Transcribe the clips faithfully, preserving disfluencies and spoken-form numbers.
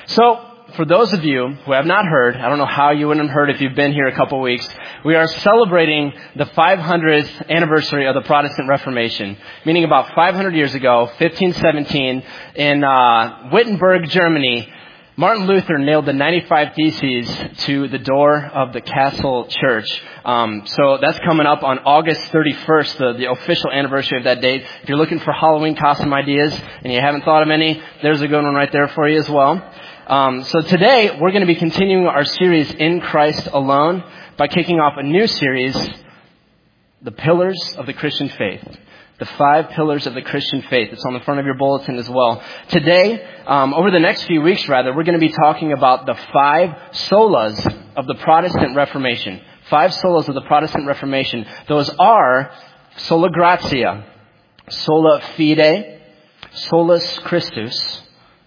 So, for those of you who have not heard, I don't know how you wouldn't have heard if you've been here a couple weeks, we are celebrating the five hundredth anniversary of the Protestant Reformation, meaning about five hundred years ago, fifteen seventeen, in uh, Wittenberg, Germany, Martin Luther nailed the ninety-five Theses to the door of the Castle Church. Um, so that's coming up on August thirty-first, the, the official anniversary of that date. If you're looking for Halloween costume ideas and you haven't thought of any, there's a good one right there for you as well. Um, so today we're going to be continuing our series In Christ Alone by kicking off a new series, The Pillars of the Christian Faith. The five pillars of the Christian faith. It's on the front of your bulletin as well. Today, um, over the next few weeks rather, we're going to be talking about the five solas of the Protestant Reformation. Five solas of the Protestant Reformation. Those are sola gratia, sola fide, solus Christus,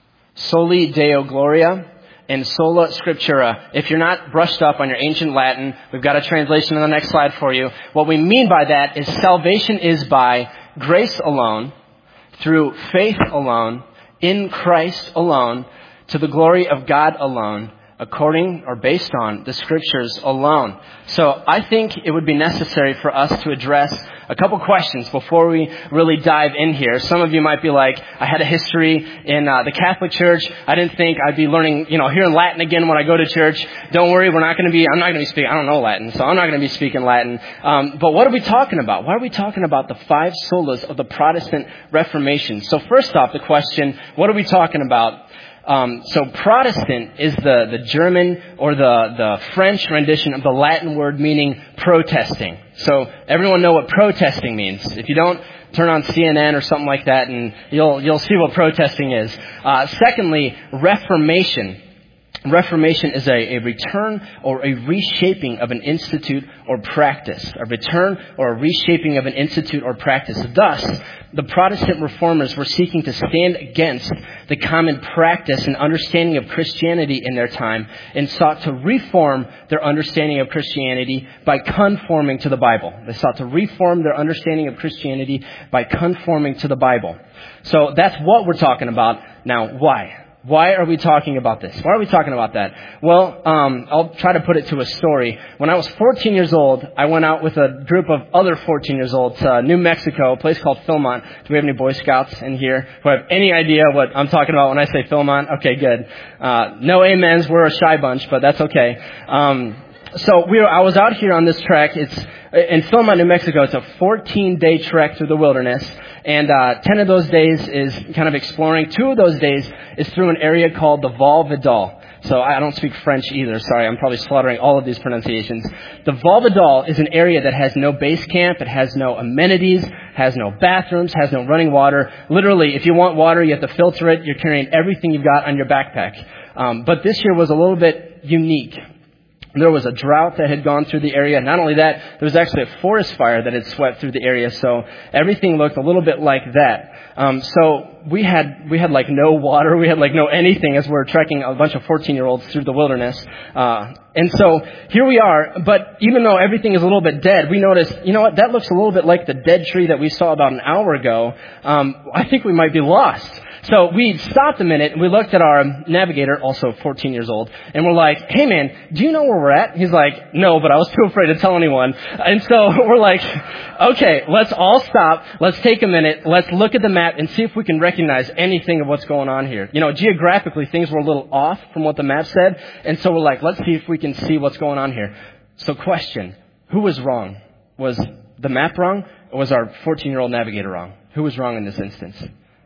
soli Deo gloria, and sola scriptura. If you're not brushed up on your ancient Latin, we've got a translation on the next slide for you. What we mean by that is salvation is by grace alone, through faith alone, in Christ alone, to the glory of God alone, according or based on the Scriptures alone. So I think it would be necessary for us to address a couple questions before we really dive in here. Some of you might be like, I had a history in uh, the Catholic Church. I didn't think I'd be learning, you know, hearing Latin again when I go to church. Don't worry, we're not going to be, I'm not going to be speaking, I don't know Latin, so I'm not going to be speaking Latin. Um, but what are we talking about? Why are we talking about the five solas of the Protestant Reformation? So first off, the question, what are we talking about? Um, so Protestant is the, the German or the, the French rendition of the Latin word meaning protesting. So everyone know what protesting means. If you don't, turn on C N N or something like that and you'll, you'll see what protesting is. Uh, secondly, Reformation. Reformation is a, a return or a reshaping of an institute or practice. A return or a reshaping of an institute or practice. Thus, the Protestant reformers were seeking to stand against the common practice and understanding of Christianity in their time and sought to reform their understanding of Christianity by conforming to the Bible. They sought to reform their understanding of Christianity by conforming to the Bible. So that's what we're talking about. Now, why? Why are we talking about this? Why are we talking about that? Well, um, I'll try to put it to a story. When I was fourteen years old, I went out with a group of other fourteen years olds to New Mexico, a place called Philmont. Do we have any Boy Scouts in here who have any idea what I'm talking about when I say Philmont? Okay, good. Uh, no amens. We're a shy bunch, but that's okay. Um, so we were, I was out here on this trek. It's in Philmont, New Mexico. It's a fourteen-day trek through the wilderness. And uh, ten of those days is kind of exploring. Two of those days is through an area called the Val Vidal. So I don't speak French either. Sorry, I'm probably slaughtering all of these pronunciations. The Val Vidal is an area that has no base camp. It has no amenities, has no bathrooms, has no running water. Literally, if you want water, you have to filter it. You're carrying everything you've got on your backpack. Um, but this year was a little bit unique. There was a drought that had gone through the area. Not only that, there was actually a forest fire that had swept through the area. So everything looked a little bit like that. Um, so we had we had like no water. We had like no anything as we were trekking a bunch of fourteen-year-olds through the wilderness. Uh, and so here we are. But even though everything is a little bit dead, we noticed, you know what, that looks a little bit like the dead tree that we saw about an hour ago. Um, I think we might be lost. So we stopped a minute and we looked at our navigator, also fourteen years old, and we're like, hey man, do you know where we're at? He's like, no, but I was too afraid to tell anyone. And so we're like, okay, let's all stop. Let's take a minute. Let's look at the map and see if we can recognize anything of what's going on here. You know, geographically, things were a little off from what the map said. And so we're like, let's see if we can see what's going on here. So question, who was wrong? Was the map wrong or was our fourteen-year-old navigator wrong? Who was wrong in this instance?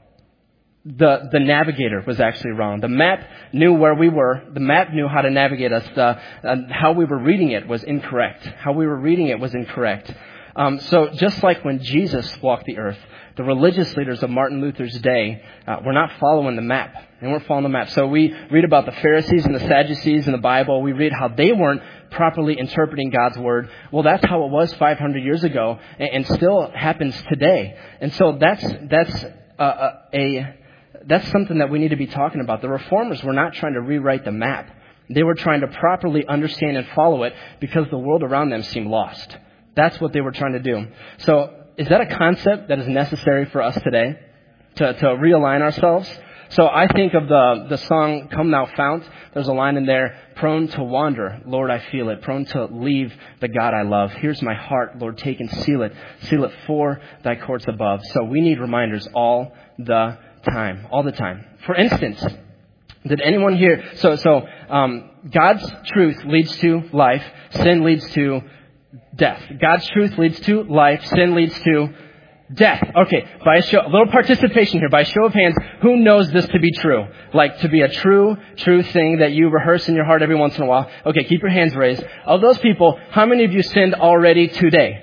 The the navigator was actually wrong. The map knew where we were. The map knew how to navigate us. The, uh, how we were reading it was incorrect. How we were reading it was incorrect. Um, so just like when Jesus walked the earth, the religious leaders of Martin Luther's day uh, were not following the map. They weren't following the map. So we read about the Pharisees and the Sadducees in the Bible. We read how they weren't properly interpreting God's word. Well, that's how it was five hundred years ago and, and still happens today. And so that's that's uh, a... a That's something that we need to be talking about. The reformers were not trying to rewrite the map. They were trying to properly understand and follow it because the world around them seemed lost. That's what they were trying to do. So is that a concept that is necessary for us today to, to realign ourselves? So I think of the, the song, Come Thou Fount. There's a line in there, prone to wander, Lord, I feel it. Prone to leave the God I love. Here's my heart, Lord, take and seal it. Seal it for thy courts above. So we need reminders all the time, all the time. For instance, did anyone here, so, so, um, God's truth leads to life. Sin leads to death. God's truth leads to life. Sin leads to death. Okay, by a show, a little participation here. By a show of hands, who knows this to be true? Like to be a true, true thing that you rehearse in your heart every once in a while. Okay, keep your hands raised. Of those people, how many of you sinned already today?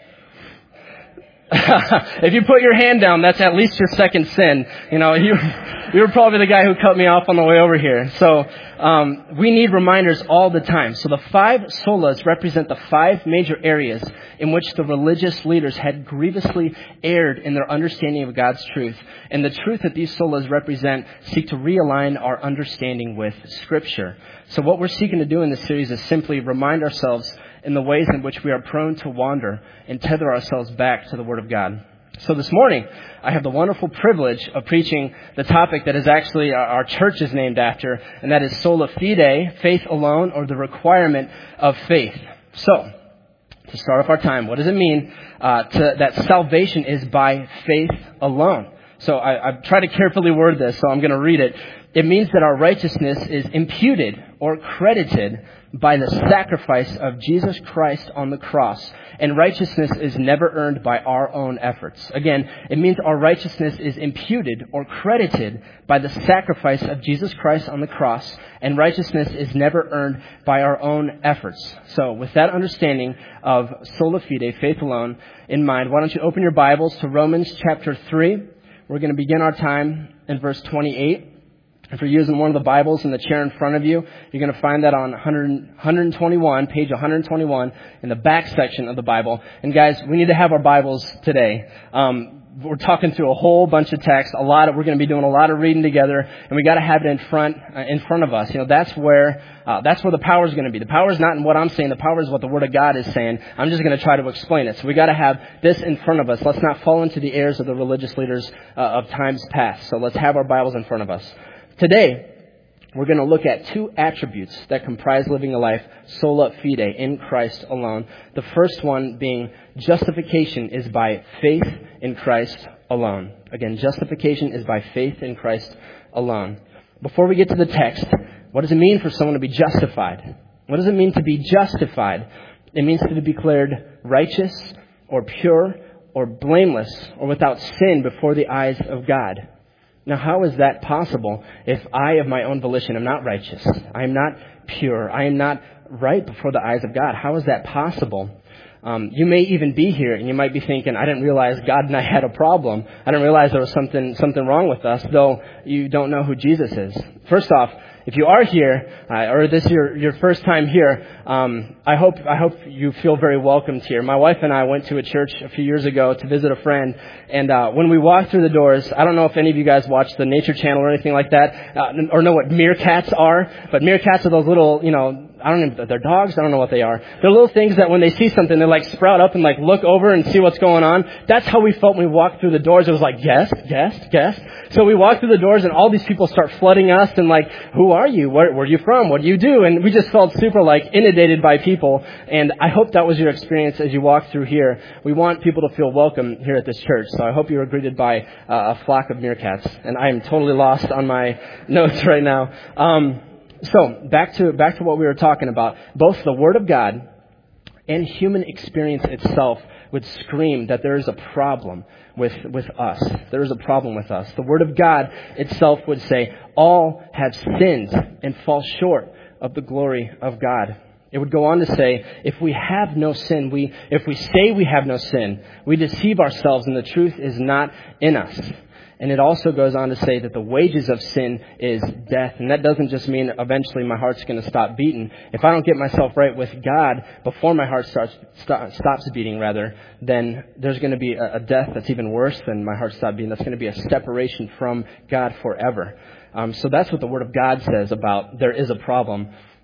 If you put your hand down, that's at least your second sin. You know, you, you were probably the guy who cut me off on the way over here. So, um, we need reminders all the time. So the five solas represent the five major areas in which the religious leaders had grievously erred in their understanding of God's truth. And the truth that these solas represent seek to realign our understanding with Scripture. So what we're seeking to do in this series is simply remind ourselves in the ways in which we are prone to wander and tether ourselves back to the Word of God. So this morning, I have the wonderful privilege of preaching the topic that is actually our church is named after, and that is sola fide, faith alone, or the requirement of faith. So, to start off our time, what does it mean uh, to, that salvation is by faith alone? So I, I've tried to carefully word this, so I'm going to read it. It means that our righteousness is imputed or credited by the sacrifice of Jesus Christ on the cross. And righteousness is never earned by our own efforts. Again, it means our righteousness is imputed or credited by the sacrifice of Jesus Christ on the cross. And righteousness is never earned by our own efforts. So with that understanding of sola fide, faith alone, in mind, why don't you open your Bibles to Romans chapter three. We're going to begin our time in verse twenty-eight. If you're using one of the Bibles in the chair in front of you, you're going to find that on one hundred twenty-one, page one hundred twenty-one, in the back section of the Bible. And guys, we need to have our Bibles today. Um, we're talking through a whole bunch of text, a lot of, we're going to be doing a lot of reading together, and we got to have it in front, uh, in front of us. You know, that's where, uh, that's where the power is going to be. The power is not in what I'm saying. The power is what the Word of God is saying. I'm just going to try to explain it. So we got to have this in front of us. Let's not fall into the errors of the religious leaders uh, of times past. So let's have our Bibles in front of us. Today, we're going to look at two attributes that comprise living a life sola fide, in Christ alone. The first one being justification is by faith in Christ alone. Again, justification is by faith in Christ alone. Before we get to the text, what does it mean for someone to be justified? What does it mean to be justified? It means to be declared righteous or pure or blameless or without sin before the eyes of God. Now, how is that possible if I, of my own volition, am not righteous? I am not pure. I am not right before the eyes of God. How is that possible? Um, you may even be here and you might be thinking, I didn't realize God and I had a problem. I didn't realize there was something something wrong with us, though you don't know who Jesus is. First off, if you are here, uh, or this is your, your first time here, um, I hope I hope you feel very welcomed here. My wife and I went to a church a few years ago to visit a friend, and uh, when we walked through the doors, I don't know if any of you guys watch the Nature Channel or anything like that, uh, or know what meerkats are, but meerkats are those little, you know, I don't know, they're dogs, I don't know what they are. They're little things that when they see something, they like sprout up and like look over and see what's going on. That's how we felt when we walked through the doors. It was like, guest, guest, guest. So we walked through the doors and all these people start flooding us and like, who are you? Where, where are you from? What do you do? And we just felt super like inundated by people. And I hope that was your experience as you walked through here. We want people to feel welcome here at this church. So I hope you were greeted by uh, a flock of meerkats. And I am totally lost on my notes right now. Um, So back to back to what we were talking about. Both the Word of God and human experience itself would scream that there is a problem with, with us. There is a problem with us. The Word of God itself would say, all have sinned and fall short of the glory of God. It would go on to say, if we have no sin, we if we say we have no sin, we deceive ourselves and the truth is not in us. And it also goes on to say that the wages of sin is death. And that doesn't just mean eventually my heart's going to stop beating. If I don't get myself right with God before my heart starts st- stops beating, rather, then there's going to be a, a death that's even worse than my heart stopped beating. That's going to be a separation from God forever. Um, so that's what the Word of God says about there is a problem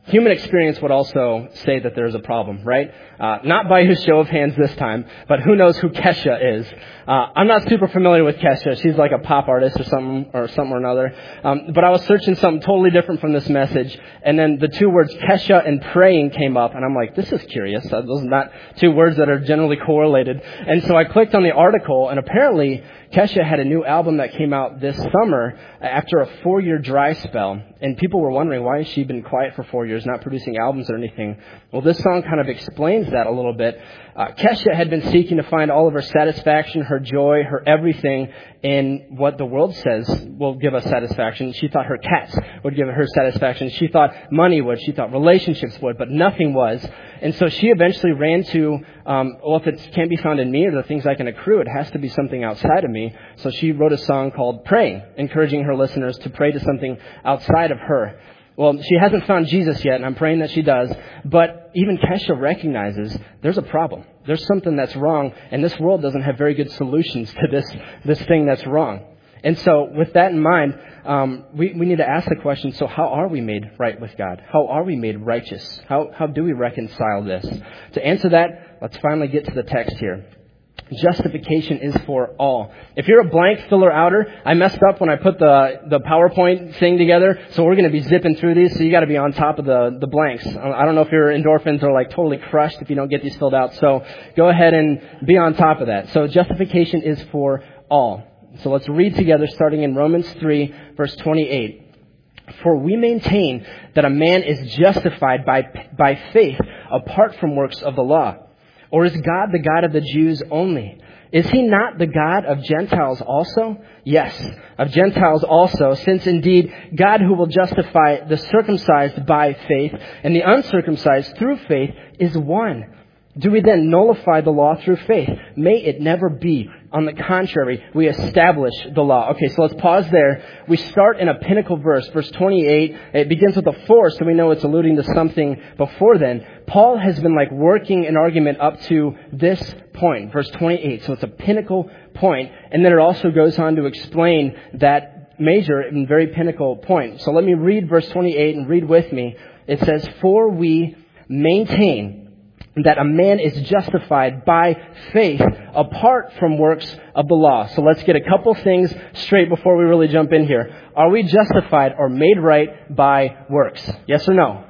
human experience would also say that there's a problem, right? Uh, not by a show of hands this time, but who knows who Kesha is. Uh, I'm not super familiar with Kesha. She's like a pop artist or something or something or another. Um, but I was searching something totally different from this message, and then the two words Kesha and praying came up, and I'm like, this is curious. Those are not two words that are generally correlated. And so I clicked on the article, and apparently Kesha had a new album that came out this summer after a four-year dry spell. And people were wondering, why has she been quiet for four years, not producing albums or anything? Well, this song kind of explains that a little bit. Uh, Kesha had been seeking to find all of her satisfaction, her joy, her everything in what the world says will give us satisfaction. She thought her cats would give her satisfaction. She thought money would. She thought relationships would, but nothing was. And so she eventually ran to, um, well, if it can't be found in me or the things I can accrue, it has to be something outside of me. So she wrote a song called Praying, encouraging her listeners to pray to something outside of her. Well, she hasn't found Jesus yet, and I'm praying that she does. But even Kesha recognizes there's a problem. There's something that's wrong, and this world doesn't have very good solutions to this this thing that's wrong. And so with that in mind, um, we, we need to ask the question, so how are we made right with God? How are we made righteous? How, how do we reconcile this? To answer that, let's finally get to the text here. Justification is for all. If you're a blank filler outer, I messed up when I put the, the PowerPoint thing together, so we're going to be zipping through these, so you got to be on top of the, the blanks. I don't know if your endorphins are like totally crushed if you don't get these filled out, so go ahead and be on top of that. So justification is for all. So let's read together starting in Romans three, verse twenty-eight. For we maintain that a man is justified by, by faith apart from works of the law. Or is God the God of the Jews only? Is he not the God of Gentiles also? Yes, of Gentiles also, since indeed God who will justify the circumcised by faith and the uncircumcised through faith is one. Do we then nullify the law through faith? May it never be. On the contrary, we establish the law. Okay, so let's pause there. We start in a pinnacle verse, verse twenty-eight. It begins with a for, so we know it's alluding to something before then. Paul has been like working an argument up to this point, verse twenty-eight. So it's a pinnacle point, and then it also goes on to explain that major and very pinnacle point. So let me read verse twenty-eight and read with me. It says, for we maintain that a man is justified by faith apart from works of the law. So let's get a couple things straight before we really jump in here. Are we justified or made right by works? Yes or no?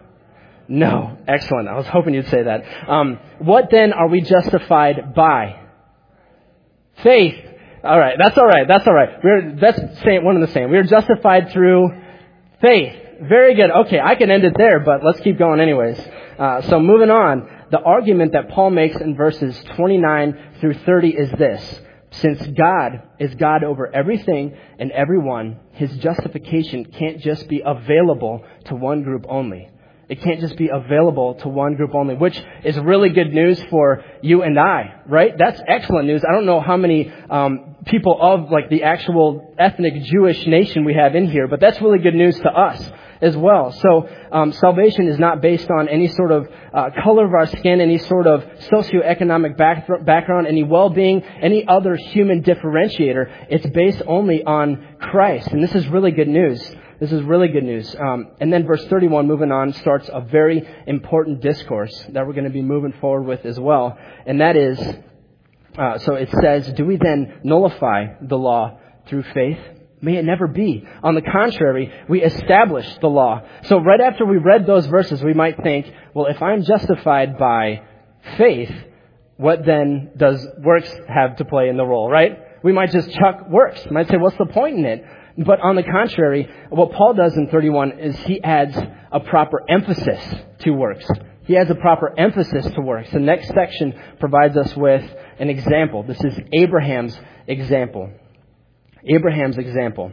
No. Excellent. I was hoping you'd say that. Um, what then are we justified by? Faith. All right. That's all right. That's all right. We're that's same, one and the same. We are justified through faith. Very good. Okay, I can end it there, but let's keep going anyways. Uh, so moving on. The argument that Paul makes in verses twenty-nine through thirty is this. Since God is God over everything and everyone, his justification can't just be available to one group only. It can't just be available to one group only, which is really good news for you and I, right? That's excellent news. I don't know how many um, people of like the actual ethnic Jewish nation we have in here, but that's really good news to us as well. So um, salvation is not based on any sort of uh, color of our skin, any sort of socioeconomic back- background, any well-being, any other human differentiator. It's based only on Christ. And this is really good news. This is really good news. Um, and then verse thirty-one, moving on, starts a very important discourse that we're going to be moving forward with as well. And that is, uh, so it says, do we then nullify the law through faith? May it never be. On the contrary, we establish the law. So right after we read those verses, we might think, well, if I'm justified by faith, what then does works have to play in the role, right? We might just chuck works. We might say, what's the point in it? But on the contrary, what Paul does in thirty-one is he adds a proper emphasis to works. He adds a proper emphasis to works. The next section provides us with an example. This is Abraham's example. Abraham's example.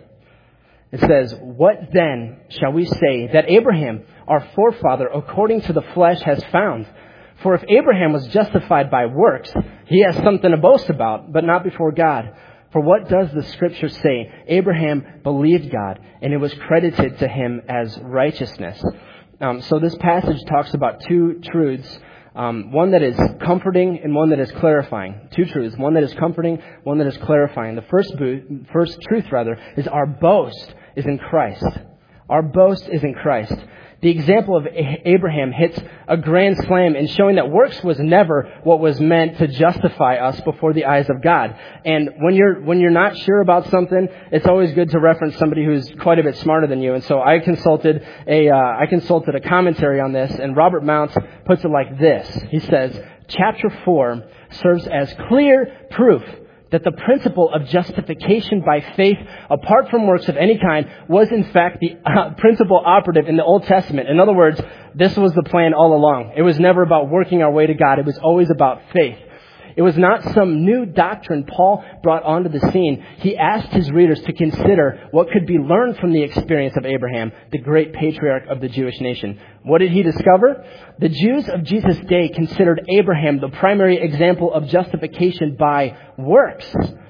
It says, what then shall we say that Abraham, our forefather, according to the flesh, has found? For if Abraham was justified by works, he has something to boast about, but not before God. For what does the scripture say? Abraham believed God, and it was credited to him as righteousness. Um, so this passage talks about two truths. Um, one that is comforting and one that is clarifying. Two truths. One that is comforting, one that is clarifying. The first, bo- first truth, rather, is our boast is in Christ. Our boast is in Christ. The example of Abraham hits a grand slam in showing that works was never what was meant to justify us before the eyes of God. And when you're when you're not sure about something, it's always good to reference somebody who's quite a bit smarter than you. And so I consulted a uh, I consulted a commentary on this, and Robert Mounce puts it like this. He says, chapter four serves as clear proof that the principle of justification by faith apart from works of any kind was in fact the uh, principle operative in the Old Testament. In other words, this was the plan all along. It was never about working our way to God. It was always about faith. It was not some new doctrine Paul brought onto the scene. He asked his readers to consider what could be learned from the experience of Abraham, the great patriarch of the Jewish nation. What did he discover? The Jews of Jesus' day considered Abraham the primary example of justification by works.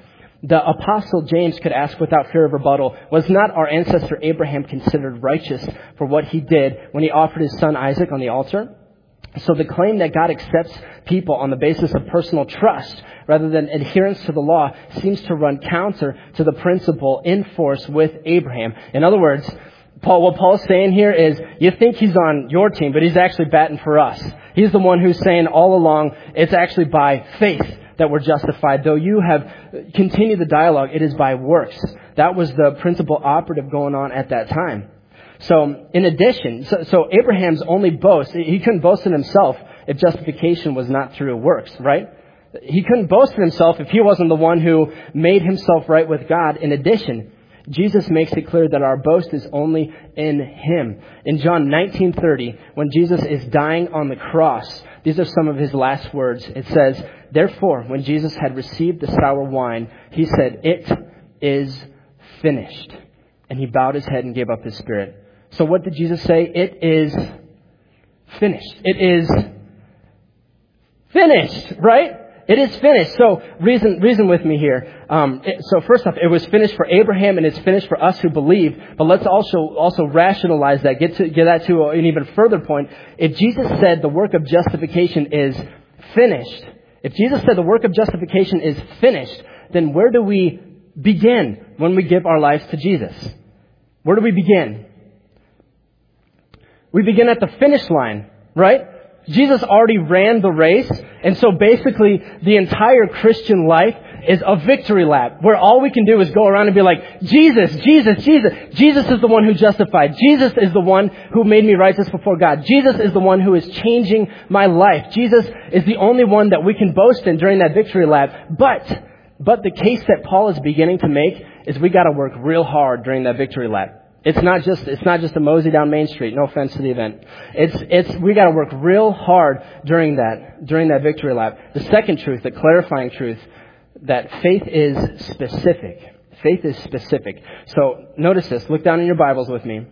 The Apostle James could ask without fear of rebuttal, was not our ancestor Abraham considered righteous for what he did when he offered his son Isaac on the altar? So the claim that God accepts people on the basis of personal trust rather than adherence to the law seems to run counter to the principle in force with Abraham. In other words, Paul, what Paul's saying here is, you think he's on your team, but he's actually batting for us. He's the one who's saying all along, it's actually by faith that we're justified. Though you have continued the dialogue, it is by works. That was the principle operative going on at that time. So, in addition, so, so Abraham's only boast, he couldn't boast in himself if justification was not through works, right? He couldn't boast in himself if he wasn't the one who made himself right with God. In addition, Jesus makes it clear that our boast is only in Him. In John nineteen thirty, when Jesus is dying on the cross, these are some of His last words. It says, therefore, when Jesus had received the sour wine, He said, it is finished. And He bowed His head and gave up His spirit. So what did Jesus say? It is finished. It is finished, right? It is finished. So reason reason with me here. Um, it, so first off, it was finished for Abraham and it's finished for us who believe. But let's also also rationalize that. Get to get that to an even further point. If Jesus said the work of justification is finished, if Jesus said the work of justification is finished, then where do we begin when we give our lives to Jesus? Where do we begin? We begin at the finish line, right? Jesus already ran the race, and so basically the entire Christian life is a victory lap, where all we can do is go around and be like, Jesus, Jesus, Jesus. Jesus is the one who justified. Jesus is the one who made me righteous before God. Jesus is the one who is changing my life. Jesus is the only one that we can boast in during that victory lap. But, but the case that Paul is beginning to make is we got to work real hard during that victory lap. It's not just, it's not just a mosey down Main Street. No offense to the event. It's, it's, we gotta work real hard during that, during that victory lap. The second truth, the clarifying truth, that faith is specific. Faith is specific. So notice this. Look down in your Bibles with me.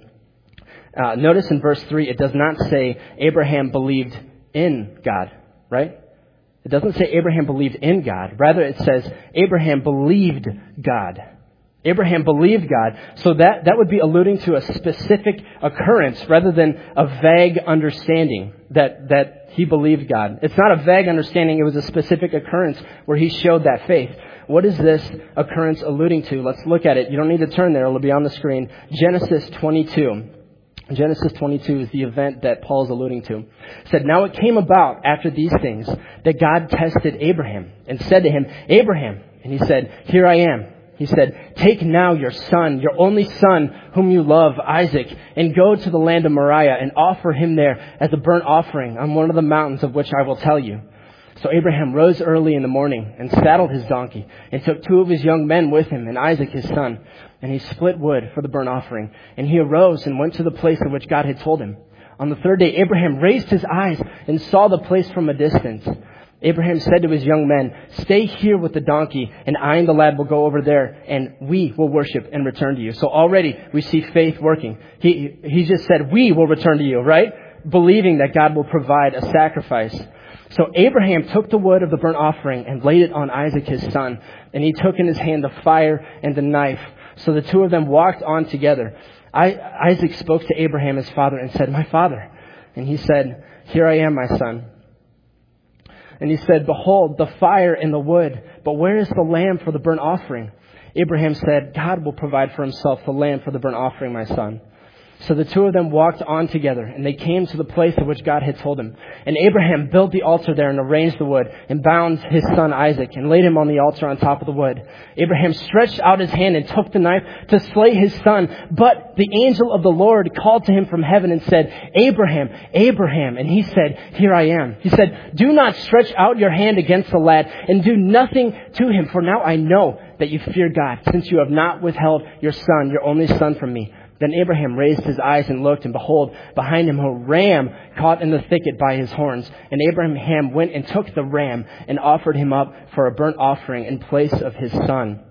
Uh, notice in verse three, it does not say Abraham believed in God, right? It doesn't say Abraham believed in God. Rather, it says Abraham believed God. Abraham believed God. So that, that would be alluding to a specific occurrence rather than a vague understanding that, that he believed God. It's not a vague understanding. It was a specific occurrence where he showed that faith. What is this occurrence alluding to? Let's look at it. You don't need to turn there. It'll be on the screen. Genesis twenty-two. Genesis twenty-two is the event that Paul is alluding to. It said, now it came about after these things that God tested Abraham and said to him, Abraham. And he said, here I am. He said, take now your son, your only son, whom you love, Isaac, and go to the land of Moriah and offer him there as a burnt offering on one of the mountains of which I will tell you. So Abraham rose early in the morning and saddled his donkey and took two of his young men with him and Isaac his son. And he split wood for the burnt offering. And he arose and went to the place of which God had told him. On the third day, Abraham raised his eyes and saw the place from a distance. Abraham said to his young men, stay here with the donkey, and I and the lad will go over there, and we will worship and return to you. So already we see faith working. He, he just said, we will return to you, right? Believing that God will provide a sacrifice. So Abraham took the wood of the burnt offering and laid it on Isaac his son, and he took in his hand the fire and the knife. So the two of them walked on together. I, Isaac spoke to Abraham his father and said, my father. And he said, here I am, my son. And he said, behold, the fire and the wood, but where is the lamb for the burnt offering? Abraham said, God will provide for himself the lamb for the burnt offering, my son. So the two of them walked on together, and they came to the place of which God had told him. And Abraham built the altar there and arranged the wood, and bound his son Isaac, and laid him on the altar on top of the wood. Abraham stretched out his hand and took the knife to slay his son. But the angel of the Lord called to him from heaven and said, Abraham, Abraham. And he said, Here I am. He said, Do not stretch out your hand against the lad, and do nothing to him, for now I know that you fear God, since you have not withheld your son, your only son, from me. Then Abraham raised his eyes and looked, and behold, behind him a ram caught in the thicket by his horns. And Abraham went and took the ram and offered him up for a burnt offering in place of his son.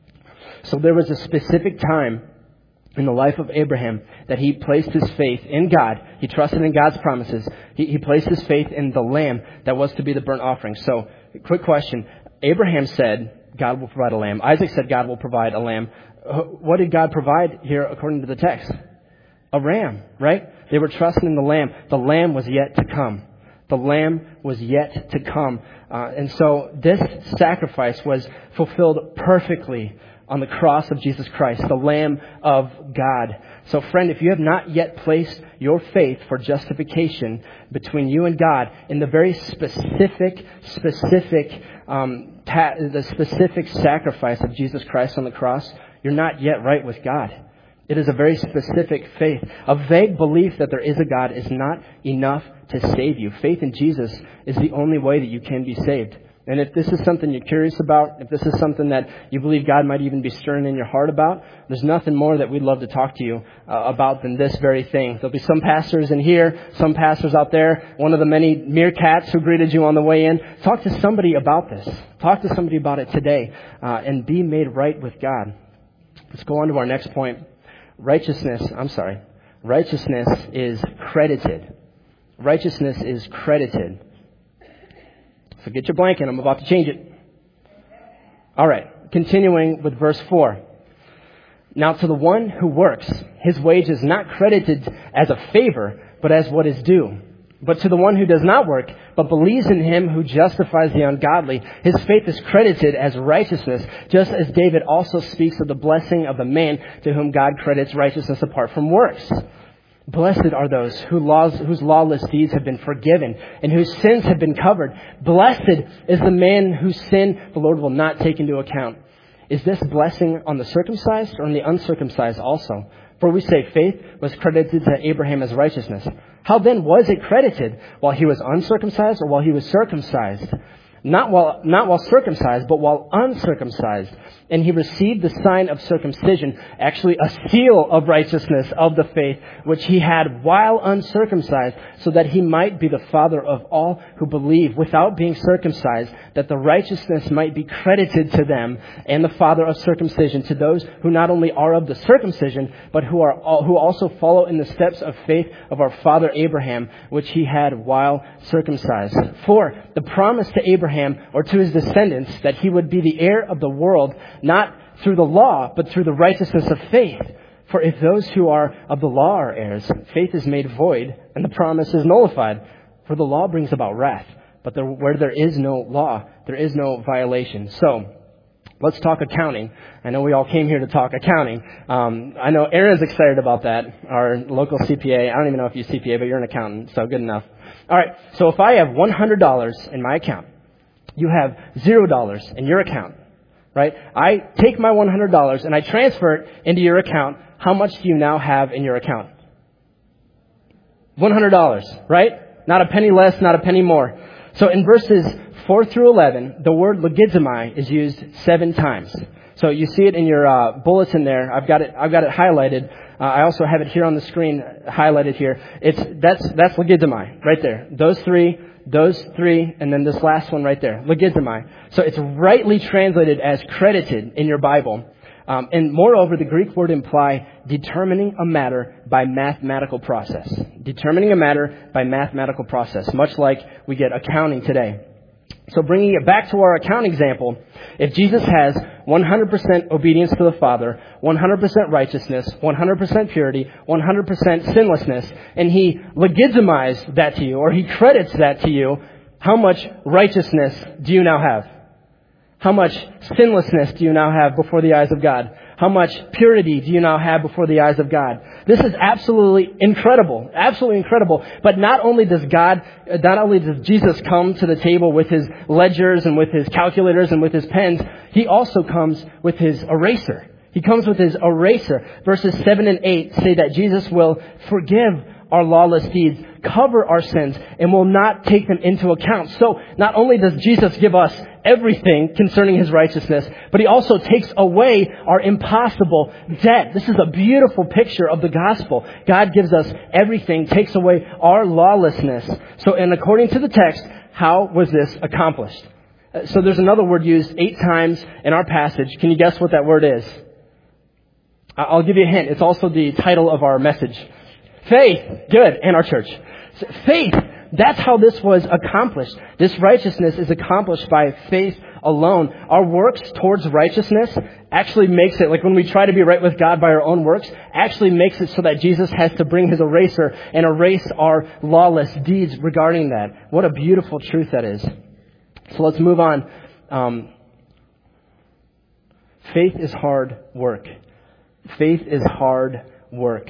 So there was a specific time in the life of Abraham that he placed his faith in God. He trusted in God's promises. He, he placed his faith in the lamb that was to be the burnt offering. So, quick question. Abraham said, God will provide a lamb. Isaac said, God will provide a lamb. What did God provide here according to the text? A ram, right? They were trusting in the lamb. The lamb was yet to come. The lamb was yet to come. Uh, and so this sacrifice was fulfilled perfectly on the cross of Jesus Christ, the Lamb of God. So friend, if you have not yet placed your faith for justification between you and God in the very specific, specific, um, ta- the specific sacrifice of Jesus Christ on the cross, you're not yet right with God. It is a very specific faith. A vague belief that there is a God is not enough to save you. Faith in Jesus is the only way that you can be saved. And if this is something you're curious about, if this is something that you believe God might even be stirring in your heart about, there's nothing more that we'd love to talk to you uh, about than this very thing. There'll be some pastors in here, some pastors out there, one of the many meerkats who greeted you on the way in. Talk to somebody about this. Talk to somebody about it today uh, and be made right with God. Let's go on to our next point. Righteousness, I'm sorry, righteousness is credited. Righteousness is credited. So get your blanket. I'm about to change it. All right. Continuing with verse four. Now to the one who works, his wage is not credited as a favor, but as what is due. But to the one who does not work, but believes in him who justifies the ungodly, his faith is credited as righteousness, just as David also speaks of the blessing of the man to whom God credits righteousness apart from works. Blessed are those whose laws, whose lawless deeds have been forgiven and whose sins have been covered. Blessed is the man whose sin the Lord will not take into account. Is this blessing on the circumcised or on the uncircumcised also? For we say faith was credited to Abraham as righteousness. How then was it credited? While he was uncircumcised or while he was circumcised? Not while, not while circumcised, but while uncircumcised. And he received the sign of circumcision, actually a seal of righteousness of the faith, which he had while uncircumcised, so that he might be the father of all who believe without being circumcised, that the righteousness might be credited to them, and the father of circumcision to those who not only are of the circumcision, but who are who also follow in the steps of faith of our father Abraham, which he had while circumcised. For the promise to Abraham, or to his descendants, that he would be the heir of the world, not through the law, but through the righteousness of faith. For if those who are of the law are heirs, faith is made void, and the promise is nullified. For the law brings about wrath. But there, where there is no law, there is no violation. So, let's talk accounting. I know we all came here to talk accounting. Um, I know Aaron's excited about that, our local C P A. I don't even know if you're C P A, but you're an accountant, so good enough. All right, so if I have one hundred dollars in my account, you have zero dollars in your account, right? I take my one hundred dollars and I transfer it into your account. How much do you now have in your account? one hundred dollars, right? Not a penny less, not a penny more. So in verses four through eleven, the word logizomai is used seven times. So you see it in your uh, bulletin there. I've got it. I've got it highlighted. Uh, I also have it here on the screen highlighted here. It's that's that's logizomai right there. Those three, those three, and then this last one right there, logizomai. So it's rightly translated as credited in your Bible. Um, and moreover, the Greek word imply determining a matter by mathematical process. Determining a matter by mathematical process, much like we get accounting today. So bringing it back to our account example, if Jesus has one hundred percent obedience to the Father, one hundred percent righteousness, one hundred percent purity, one hundred percent sinlessness, and he logizomized that to you, or he credits that to you, how much righteousness do you now have? How much sinlessness do you now have before the eyes of God? How much purity do you now have before the eyes of God? This is absolutely incredible, absolutely incredible. But not only does God, not only does Jesus come to the table with his ledgers and with his calculators and with his pens, he also comes with his eraser. He comes with his eraser. Verses seven and eight say that Jesus will forgive our lawless deeds, cover our sins, and will not take them into account. So not only does Jesus give us everything concerning his righteousness, but he also takes away our impossible debt. This is a beautiful picture of the gospel. God gives us everything, takes away our lawlessness. So, and according to the text, how was this accomplished? So there's another word used eight times in our passage. Can you guess what that word is? I'll give you a hint. It's also the title of our message. Faith. Good. And our church. Faith. That's how this was accomplished. This righteousness is accomplished by faith alone. Our works towards righteousness actually makes it, like when we try to be right with God by our own works, actually makes it so that Jesus has to bring his eraser and erase our lawless deeds regarding that. What a beautiful truth that is. So let's move on. Um, faith is hard work. Faith is hard work.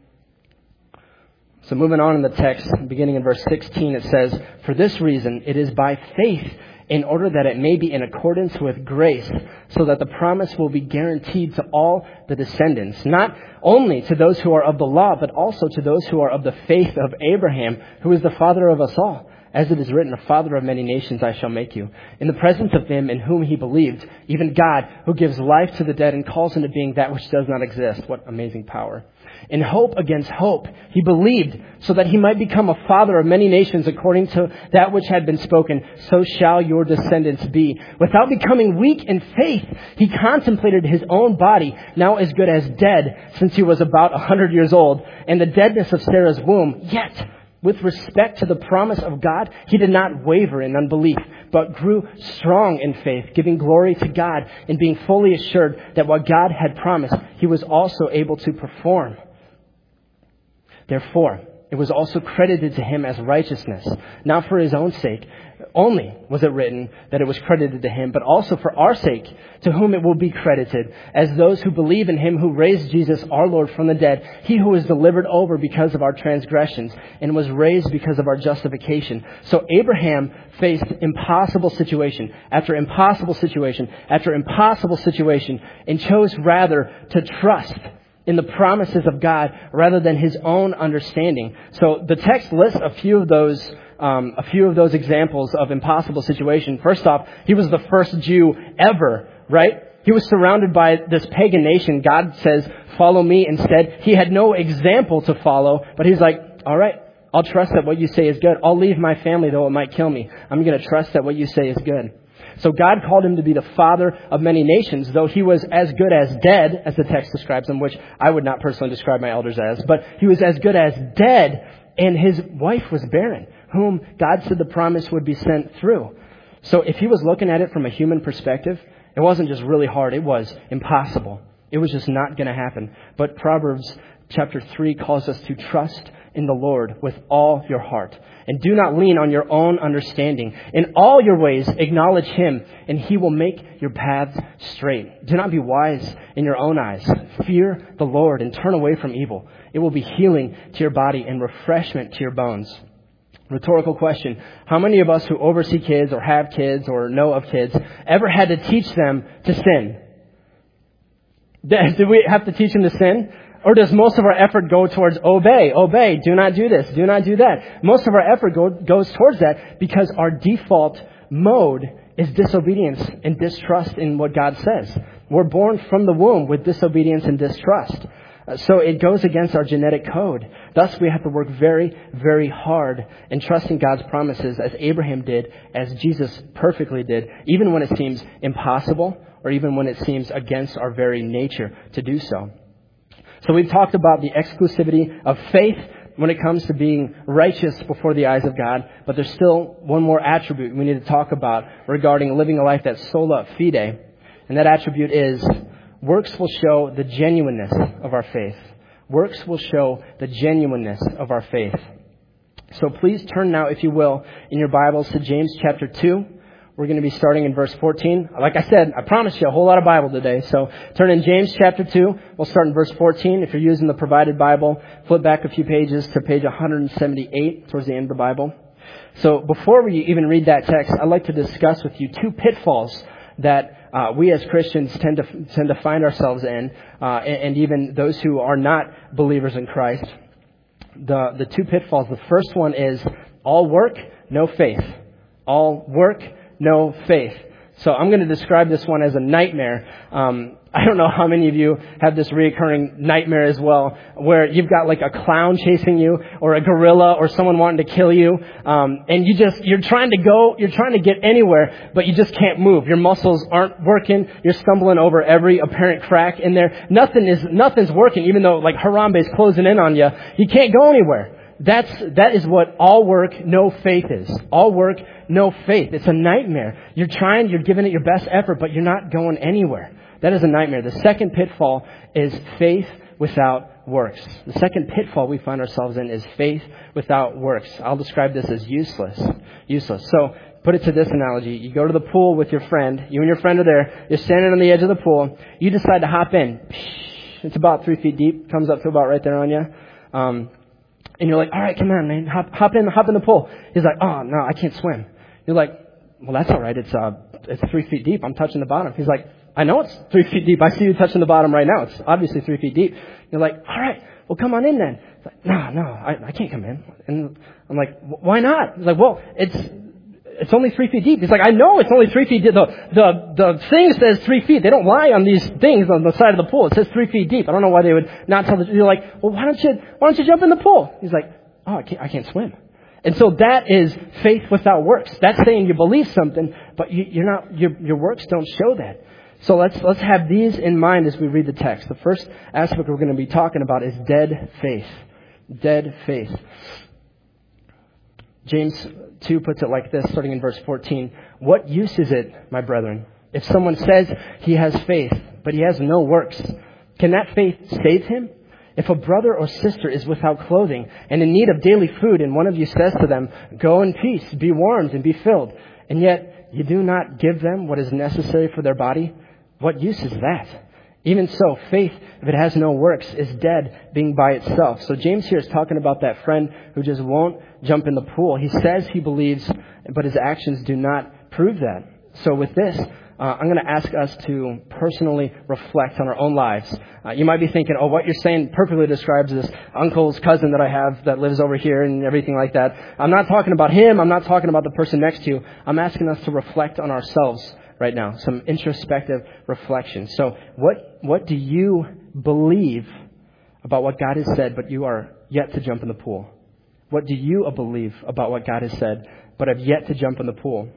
So moving on in the text, beginning in verse sixteen, it says, "For this reason, it is by faith, in order that it may be in accordance with grace, so that the promise will be guaranteed to all the descendants, not only to those who are of the law, but also to those who are of the faith of Abraham, who is the father of us all. As it is written, a father of many nations I shall make you, in the presence of him in whom he believed, even God, who gives life to the dead and calls into being that which does not exist." What amazing power. "In hope against hope, he believed, so that he might become a father of many nations according to that which had been spoken, so shall your descendants be. Without becoming weak in faith, he contemplated his own body, now as good as dead, since he was about a hundred years old, and the deadness of Sarah's womb. Yet, with respect to the promise of God, he did not waver in unbelief, but grew strong in faith, giving glory to God and being fully assured that what God had promised, he was also able to perform. Therefore, it was also credited to him as righteousness, not for his own sake only was it written that it was credited to him, but also for our sake, to whom it will be credited, as those who believe in him who raised Jesus our Lord from the dead, he who was delivered over because of our transgressions and was raised because of our justification. So Abraham faced impossible situation after impossible situation after impossible situation, and chose rather to trust in the promises of God rather than his own understanding. So the text lists a few of those um, a few of those examples of impossible situation. First off, he was the first Jew ever, right? He was surrounded by this pagan nation. God says, "Follow me" instead. He had no example to follow, but he's like, "All right, I'll trust that what you say is good. I'll leave my family, though it might kill me. I'm going to trust that what you say is good." So God called him to be the father of many nations, though he was as good as dead, as the text describes him, which I would not personally describe my elders as, but he was as good as dead, and his wife was barren, whom God said the promise would be sent through. So if he was looking at it from a human perspective, it wasn't just really hard, it was impossible. It was just not going to happen. But Proverbs chapter three calls us to trust in the Lord with all your heart, and do not lean on your own understanding. In all your ways acknowledge him, and he will make your paths straight. Do not be wise in your own eyes. Fear the Lord and turn away from evil. It will be healing to your body and refreshment to your bones. Rhetorical question. How many of us who oversee kids or have kids or know of kids ever had to teach them to sin? Did we have to teach them to sin? Or does most of our effort go towards obey, obey, do not do this, do not do that? Most of our effort go, goes towards that because our default mode is disobedience and distrust in what God says. We're born from the womb with disobedience and distrust. Uh, so it goes against our genetic code. Thus, we have to work very, very hard in trusting God's promises as Abraham did, as Jesus perfectly did, even when it seems impossible or even when it seems against our very nature to do so. So we've talked about the exclusivity of faith when it comes to being righteous before the eyes of God. But there's still one more attribute we need to talk about regarding living a life that's sola fide. And that attribute is works will show the genuineness of our faith. Works will show the genuineness of our faith. So please turn now, if you will, in your Bibles to James chapter two. We're going to be starting in verse fourteen. Like I said, I promised you a whole lot of Bible today. So turn in James chapter two. We'll start in verse fourteen. If you're using the provided Bible, flip back a few pages to page one seventy-eight towards the end of the Bible. So before we even read that text, I'd like to discuss with you two pitfalls that uh, we as Christians tend to tend to find ourselves in, uh, and, and even those who are not believers in Christ. The the two pitfalls. The first one is all work, no faith. All work, no faith. So I'm going to describe this one as a nightmare. Um, I don't know how many of you have this reoccurring nightmare as well, where you've got like a clown chasing you, or a gorilla, or someone wanting to kill you, um, and you just you're trying to go, you're trying to get anywhere, but you just can't move. Your muscles aren't working. You're stumbling over every apparent crack in there. Nothing is nothing's working, even though like Harambe's closing in on you. You can't go anywhere. That's, that is what all work, no faith is. All work, no faith. It's a nightmare. You're trying, you're giving it your best effort, but you're not going anywhere. That is a nightmare. The second pitfall is faith without works. The second pitfall we find ourselves in is faith without works. I'll describe this as useless. Useless. So, put it to this analogy. You go to the pool with your friend. You and your friend are there. You're standing on the edge of the pool. You decide to hop in. It's about three feet deep. Comes up to about right there on you. Um, And you're like, all right, come on, man, hop, hop in, hop in the pool. He's like, oh no, I can't swim. You're like, well, that's all right. It's uh, it's three feet deep. I'm touching the bottom. He's like, I know it's three feet deep. I see you touching the bottom right now. It's obviously three feet deep. You're like, all right, well, come on in then. He's like, no, no, I, I can't come in. And I'm like, why not? He's like, well, it's it's only three feet deep. He's like, I know it's only three feet deep. The the the thing says three feet. They don't lie on these things on the side of the pool. It says three feet deep. I don't know why they would not tell the. You're like, well, why don't you why don't you jump in the pool? He's like, oh, I can't I can't swim. And so that is faith without works. That's saying you believe something, but you, you're not. Your your works don't show that. So let's let's have these in mind as we read the text. The first aspect we're going to be talking about is dead faith. Dead faith. James two puts it like this, starting in verse fourteen. What use is it, my brethren, if someone says he has faith, but he has no works? Can that faith save him? If a brother or sister is without clothing and in need of daily food, and one of you says to them, go in peace, be warmed and be filled, and yet you do not give them what is necessary for their body, what use is that? Even so, faith, if it has no works, is dead, being by itself. So James here is talking about that friend who just won't jump in the pool. He says he believes, but his actions do not prove that. So with this, uh, I'm going to ask us to personally reflect on our own lives. Uh, you might be thinking, oh, what you're saying perfectly describes this uncle's cousin that I have that lives over here and everything like that. I'm not talking about him. I'm not talking about the person next to you. I'm asking us to reflect on ourselves right now, some introspective reflection. So what what do you believe about what God has said, but you are yet to jump in the pool? What do you believe about what God has said, but have yet to jump in the pool?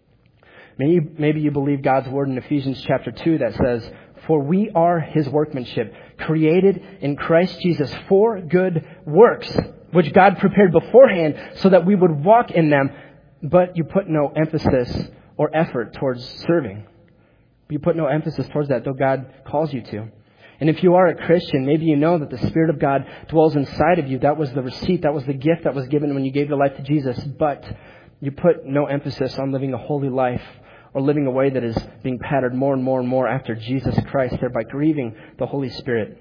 Maybe, maybe you believe God's word in Ephesians chapter two that says, for we are his workmanship, created in Christ Jesus for good works, which God prepared beforehand so that we would walk in them, but you put no emphasis or effort towards serving. You put no emphasis towards that, though God calls you to. And if you are a Christian, maybe you know that the Spirit of God dwells inside of you. That was the receipt, that was the gift that was given when you gave your life to Jesus. But you put no emphasis on living a holy life or living a way that is being patterned more and more and more after Jesus Christ, thereby grieving the Holy Spirit.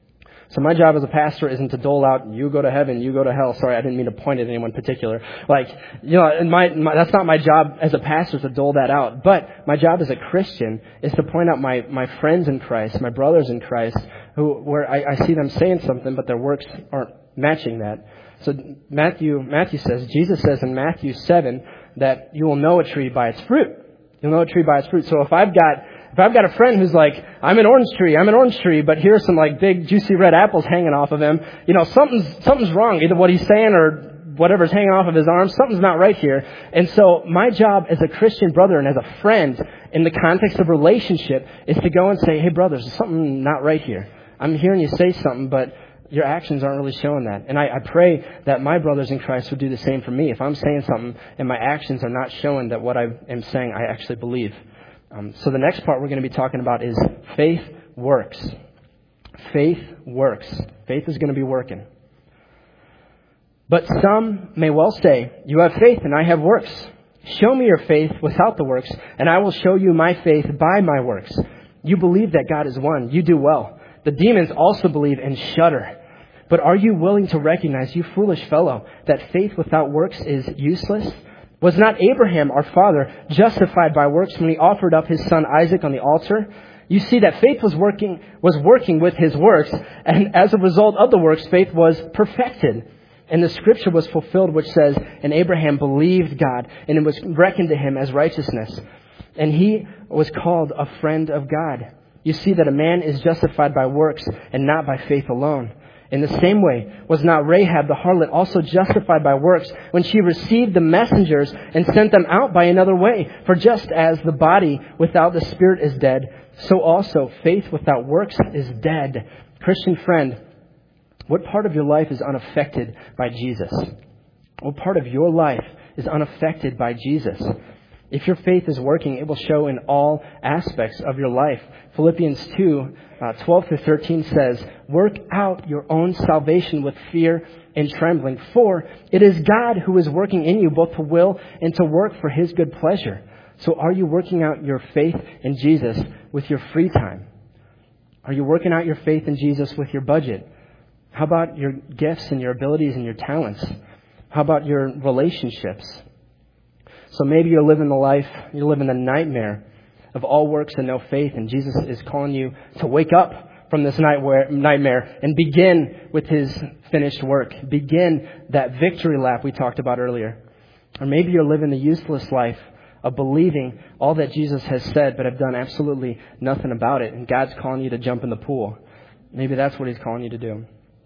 So my job as a pastor isn't to dole out, you go to heaven, you go to hell. Sorry, I didn't mean to point at anyone in particular. Like, you know, and my, my, that's not my job as a pastor to dole that out. But my job as a Christian is to point out my, my friends in Christ, my brothers in Christ, who where I, I see them saying something, but their works aren't matching that. So Matthew, Matthew says, Jesus says in Matthew seven that you will know a tree by its fruit. You'll know a tree by its fruit. So if I've got If I've got a friend who's like, I'm an orange tree, I'm an orange tree, but here's some like big juicy red apples hanging off of him, you know, something's, something's wrong. Either what he's saying or whatever's hanging off of his arms, something's not right here. And so my job as a Christian brother and as a friend in the context of relationship is to go and say, hey brothers, there's something not right here. I'm hearing you say something, but your actions aren't really showing that. And I, I pray that my brothers in Christ would do the same for me. If I'm saying something and my actions are not showing that what I am saying I actually believe. Um, so the next part we're going to be talking about is faith works. Faith works. Faith is going to be working. But some may well say, you have faith and I have works. Show me your faith without the works, and I will show you my faith by my works. You believe that God is one. You do well. The demons also believe and shudder. But are you willing to recognize, you foolish fellow, that faith without works is useless? Was not Abraham, our father, justified by works when he offered up his son Isaac on the altar? You see that faith was working, was working with his works, and as a result of the works, faith was perfected. And the scripture was fulfilled, which says, and Abraham believed God, and it was reckoned to him as righteousness. And he was called a friend of God. You see that a man is justified by works and not by faith alone. In the same way, was not Rahab the harlot also justified by works when she received the messengers and sent them out by another way? For just as the body without the spirit is dead, so also faith without works is dead. Christian friend, what part of your life is unaffected by Jesus? What part of your life is unaffected by Jesus? If your faith is working, it will show in all aspects of your life. Philippians two, uh, twelve through thirteen says, work out your own salvation with fear and trembling, for it is God who is working in you both to will and to work for his good pleasure. So are you working out your faith in Jesus with your free time? Are you working out your faith in Jesus with your budget? How about your gifts and your abilities and your talents? How about your relationships? So maybe you're living the life, you're living the nightmare of all works and no faith, and Jesus is calling you to wake up from this nightmare and begin with his finished work. Begin that victory lap we talked about earlier. Or maybe you're living the useless life of believing all that Jesus has said, but have done absolutely nothing about it, and God's calling you to jump in the pool. Maybe that's what he's calling you to do.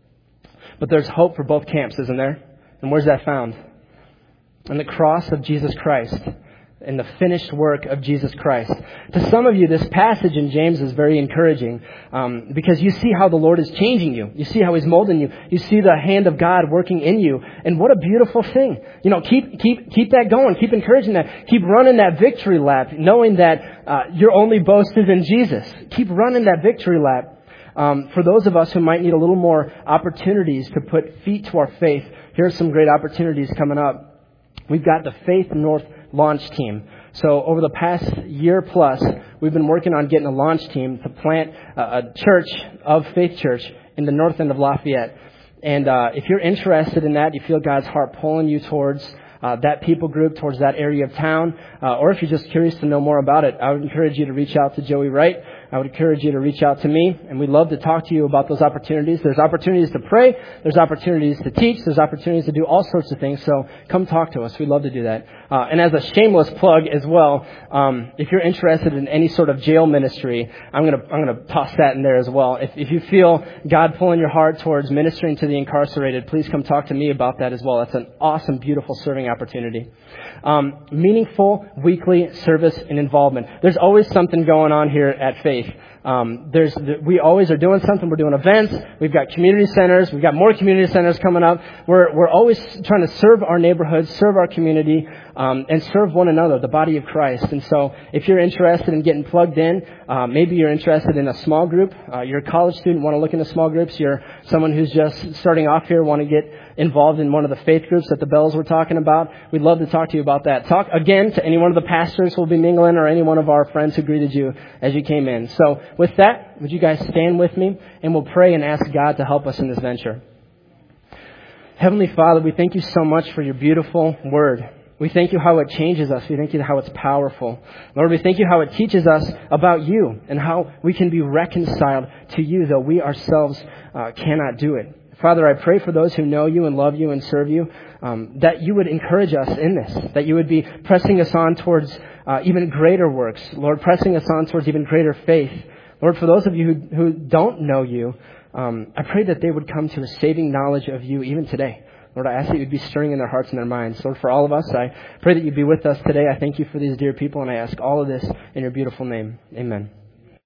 But there's hope for both camps, isn't there? And where's that found? In the cross of Jesus Christ, in the finished work of Jesus Christ. To some of you, this passage in James is very encouraging um, because you see how the Lord is changing you. You see how he's molding you. You see the hand of God working in you. And what a beautiful thing. You know, keep keep keep that going. Keep encouraging that. Keep running that victory lap, knowing that uh, your only boast is in Jesus. Keep running that victory lap. Um, for those of us who might need a little more opportunities to put feet to our faith, here are some great opportunities coming up. We've got the Faith North launch team. So over the past year plus, we've been working on getting a launch team to plant a, a church of Faith Church in the north end of Lafayette. And uh, if you're interested in that, you feel God's heart pulling you towards uh, that people group, towards that area of town, uh, or if you're just curious to know more about it, I would encourage you to reach out to Joey Wright. I would encourage you to reach out to me, and we'd love to talk to you about those opportunities. There's opportunities to pray. There's opportunities to teach. There's opportunities to do all sorts of things. So come talk to us. We'd love to do that. Uh, and as a shameless plug as well, um, if you're interested in any sort of jail ministry, I'm gonna I'm gonna toss that in there as well. If if you feel God pulling your heart towards ministering to the incarcerated, please come talk to me about that as well. That's an awesome, beautiful serving opportunity. Um, meaningful weekly service and involvement. There's always something going on here at Faith. Um, there's, we always are doing something. We're doing events. We've got community centers. We've got more community centers coming up. We're, we're always trying to serve our neighborhoods, serve our community, um, and serve one another, the body of Christ. And so if you're interested in getting plugged in, uh, maybe you're interested in a small group. Uh, you're a college student, want to look into small groups. You're someone who's just starting off here, want to get involved in one of the faith groups that the Bells were talking about. We'd love to talk to you about that. Talk again to any one of the pastors who will be mingling or any one of our friends who greeted you as you came in. So with that, would you guys stand with me and we'll pray and ask God to help us in this venture. Heavenly Father, we thank you so much for your beautiful word. We thank you how it changes us. We thank you how it's powerful. Lord, we thank you how it teaches us about you and how we can be reconciled to you, though we ourselves uh, cannot do it. Father, I pray for those who know you and love you and serve you, um, that you would encourage us in this, that you would be pressing us on towards uh, even greater works. Lord, pressing us on towards even greater faith. Lord, for those of you who, who don't know you, um, I pray that they would come to a saving knowledge of you even today. Lord, I ask that you'd be stirring in their hearts and their minds. Lord, for all of us, I pray that you'd be with us today. I thank you for these dear people, and I ask all of this in your beautiful name. Amen.